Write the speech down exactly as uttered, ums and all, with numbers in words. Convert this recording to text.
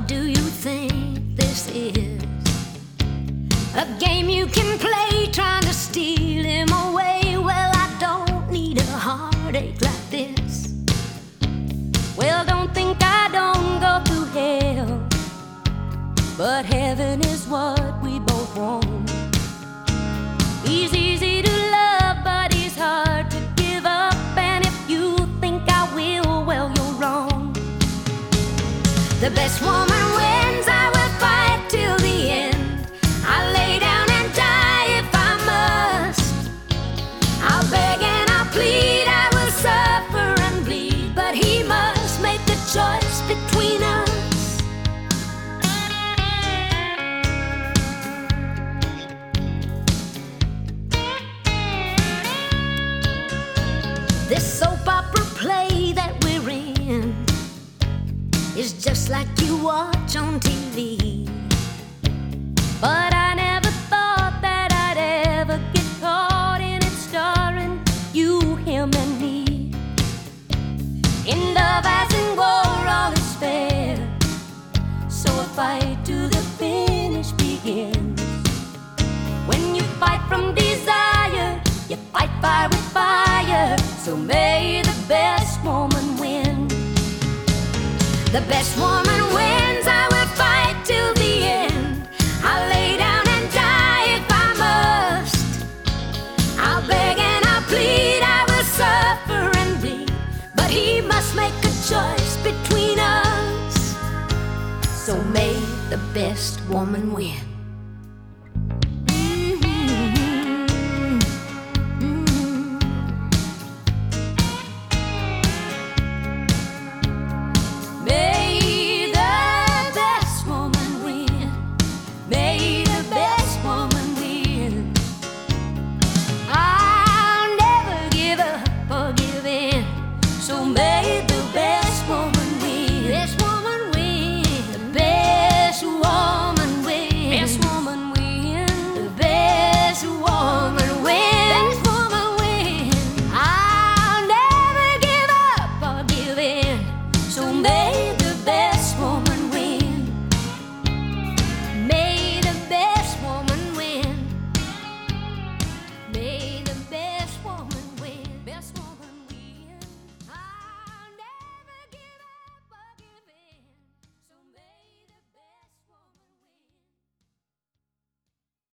What do you think this is? A game you can play trying to steal him away? Well, I don't need a heartache like this. Well, don't think I don't go through hell, but heaven is what we both want. He's easy to love, but he's hard to give up. And if you think I will, well, you're wrong. The best woman wins, I will fight till the end. I'll lay down and die if I must. I'll beg and I'll plead, I will suffer and bleed, but he must make the choice between us. This soap opera play that we're in is just like you watch on T V. But I never thought that I'd ever get caught in it, starring you, him, and me. In love as in war, all is fair, so a fight to the finish begins. When you fight from desire, you fight fire with fire, so may the best woman win. The best woman wins, I will fight till the end. I'll lay down and die if I must. I'll beg and I'll plead, I will suffer and bleed, but he must make a choice between us, so may the best woman win.